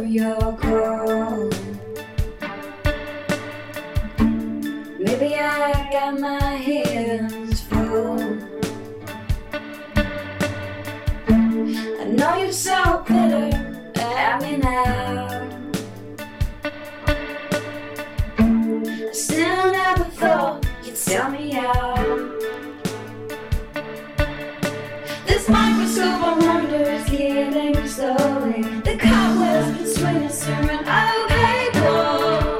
your call. Maybe I got my hands full. I know you're so bitter at me now. I still never thought you'd sell me out. This microscope I wonder is getting slowly. The cobwebs between us are an opaque wall.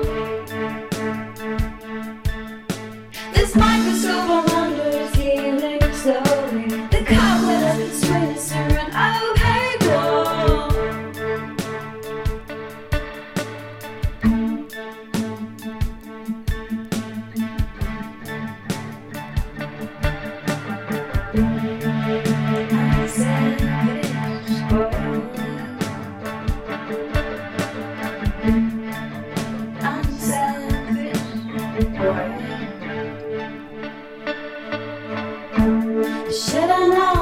This microscope I wonder is getting slowly. The cobwebs between us are an opaque wall. Should I know